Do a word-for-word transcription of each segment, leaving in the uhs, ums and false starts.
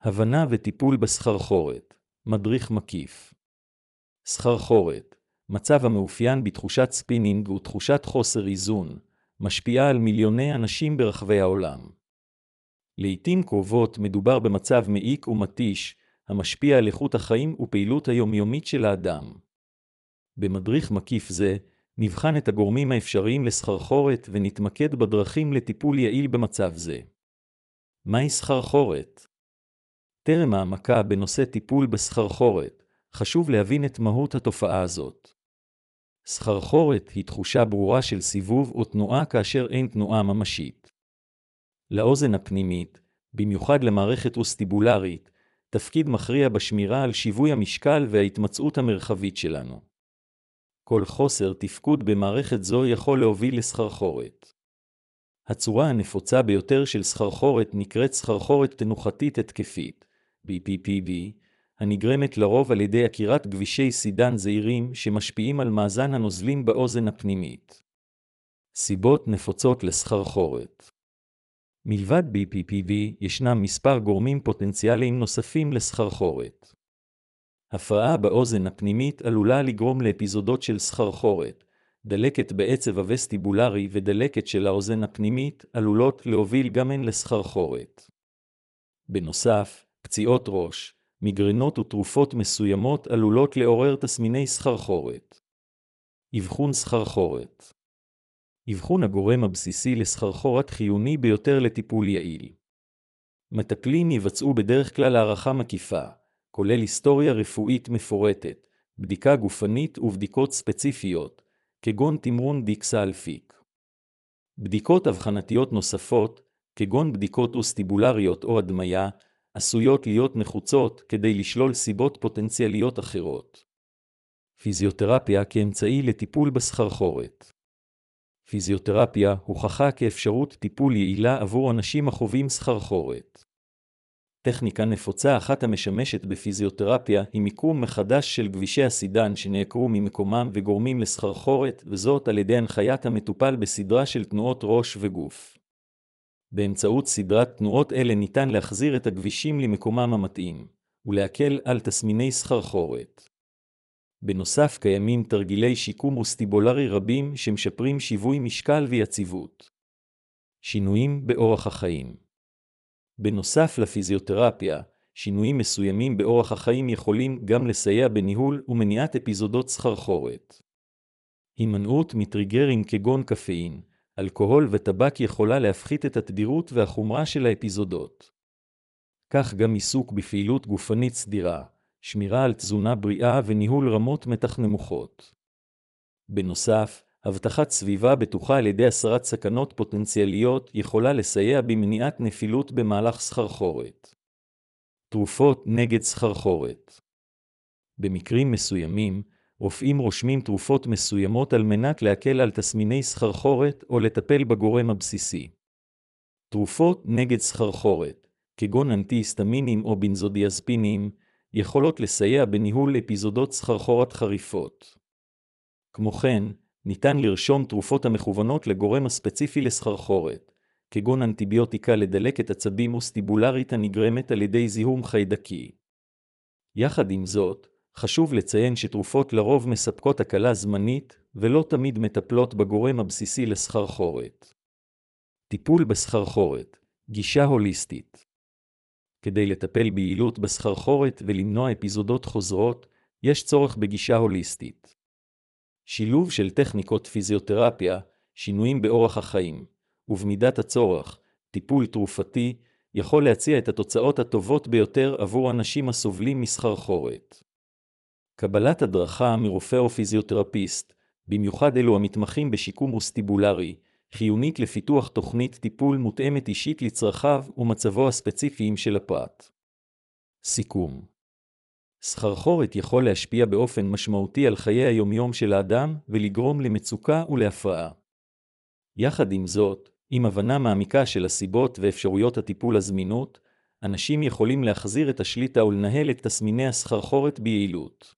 הבנה וטיפול בסחרחורת, מדריך מקיף. סחרחורת, מצב המאופיין בתחושת ספינינג ותחושת חוסר איזון, משפיעה על מיליוני אנשים ברחבי העולם. לעתים קרובות מדובר במצב מעיק ומתיש, המשפיע על איכות החיים ופעילות היומיומית של האדם. במדריך מקיף זה, נבחן את הגורמים האפשריים לסחרחורת ונתמקד בדרכים לטיפול יעיל במצב זה. מהי סחרחורת? טרם העמקה בנושא טיפול בסחרחורת, חשוב להבין את מהות התופעה הזאת. סחרחורת היא תחושה ברורה של סיבוב או תנועה כאשר אין תנועה ממשית. לאוזן הפנימית, במיוחד למערכת אוסטיבולרית, תפקיד מכריע בשמירה על שיווי המשקל וההתמצאות המרחבית שלנו. כל חוסר תפקוד במערכת זו יכול להוביל לסחרחורת. הצורה הנפוצה ביותר של סחרחורת נקראת סחרחורת תנוחתית התקפית, בי פי פי וי, הנגרמת לרוב על ידי עקירת גבישי סידן זעירים שמשפיעים על מאזן הנוזלים באוזן הפנימית. סיבות נפוצות לסחרחורת. מלבד בי פי פי וי ישנם מספר גורמים פוטנציאליים נוספים לסחרחורת. הפרעה באוזן הפנימית עלולה לגרום לאפיזודות של סחרחורת. דלקת בעצב הווסטיבולרי ודלקת של האוזן הפנימית עלולות להוביל גם הן לסחרחורת. בנוסף, פציעות ראש, מיגרנות ותרופות מסוימות עלולות לעורר תסמיני סחרחורת. אבחון סחרחורת. אבחון הגורם הבסיסי לסחרחורת חיוני ביותר לטיפול יעיל. מטפלים יבצעו בדרך כלל הערכה מקיפה, כולל היסטוריה רפואית מפורטת, בדיקה גופנית ובדיקות ספציפיות, כגון תמרון דיקסה-אלפיק. בדיקות אבחנתיות נוספות, כגון בדיקות אוסטיבולריות או הדמיה, עשויות להיות נחוצות כדי לשלול סיבות פוטנציאליות אחרות. פיזיותרפיה כאמצעי לטיפול בסחרחורת. פיזיותרפיה הוכחה כאפשרות טיפול יעילה עבור אנשים החווים סחרחורת. טכניקה נפוצה אחת המשמשת בפיזיותרפיה היא מיקום מחדש של גבישי הסידן שנעקרו ממקומם וגורמים לסחרחורת, וזאת על ידי הנחיית המטופל בסדרה של תנועות ראש וגוף. באמצעות סדרת תנועות אלה ניתן להחזיר את הגבישים למקומם המתאים, ולהקל על תסמיני סחרחורת. בנוסף קיימים תרגילי שיקום אוסטיבולרי רבים שמשפרים שיווי משקל ויציבות. שינויים באורח החיים. בנוסף לפיזיותרפיה, שינויים מסוימים באורח החיים יכולים גם לסייע בניהול ומניעת אפיזודות סחרחורת. הימנעות מטריגרים כגון קפאין, אלכוהול וטבק יכולה להפחית את התדירות והחומרה של האפיזודות. כך גם עיסוק בפעילות גופנית סדירה, שמירה על תזונה בריאה וניהול רמות מתח נמוכות. בנוסף, הבטחת סביבה בטוחה על ידי הסרת סכנות פוטנציאליות יכולה לסייע במניעת נפילות במהלך סחרחורת. תרופות נגד סחרחורת. במקרים מסוימים, רופאים רושמים תרופות מסוימות על מנת להקל על תסמיני סחרחורת או לטפל בגורם הבסיסי. תרופות נגד סחרחורת, כגון אנטי-היסטמינים או בנזודיאזפינים, יכולות לסייע בניהול אפיזודות סחרחורת חריפות. כמו כן, ניתן לרשום תרופות המכוונות לגורם הספציפי לסחרחורת, כגון אנטיביוטיקה לדלקת עצבים אוסטיבולרית הנגרמת על ידי זיהום חיידקי. יחד עם זאת, חשוב לציין שתרופות לרוב מספקות הקלה זמנית ולא תמיד מטפלות בגורם הבסיסי לסחרחורת. טיפול בסחרחורת, גישה הוליסטית. כדי לטפל ביעילות בסחרחורת ולמנוע אפיזודות חוזרות, יש צורך בגישה הוליסטית. שילוב של טכניקות פיזיותרפיה, שינויים באורח החיים, ובמידת הצורך, טיפול תרופתי, יכול להציע את התוצאות הטובות ביותר עבור אנשים הסובלים מסחרחורת. קבלת הדרכה מרופא או פיזיותרפיסט, במיוחד אלו המתמחים בשיקום אוסטיבולרי, חיונית לפיתוח תוכנית טיפול מותאמת אישית לצרכיו ומצבו הספציפיים של הפרט. סיכום. סחרחורת יכול להשפיע באופן משמעותי על חיי היומיום של האדם ולגרום למצוקה ולהפרעה. יחד עם זאת, עם הבנה מעמיקה של הסיבות ואפשרויות הטיפול הזמינות, אנשים יכולים להחזיר את השליטה ולנהל את תסמיני הסחרחורת ביעילות.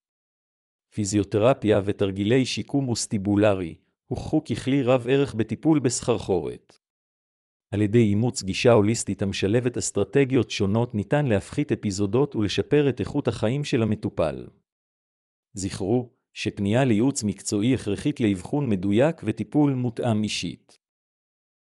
פיזיותרפיה ותרגילי שיקום אוסטיבולרי הוכחו ככלי רב ערך בטיפול בסחרחורת. על ידי אימוץ גישה הוליסטית המשלבת אסטרטגיות שונות ניתן להפחית אפיזודות ולשפר את איכות החיים של המטופל. זכרו שפנייה לייעוץ מקצועי הכרחית לאבחון מדויק וטיפול מותאם אישית.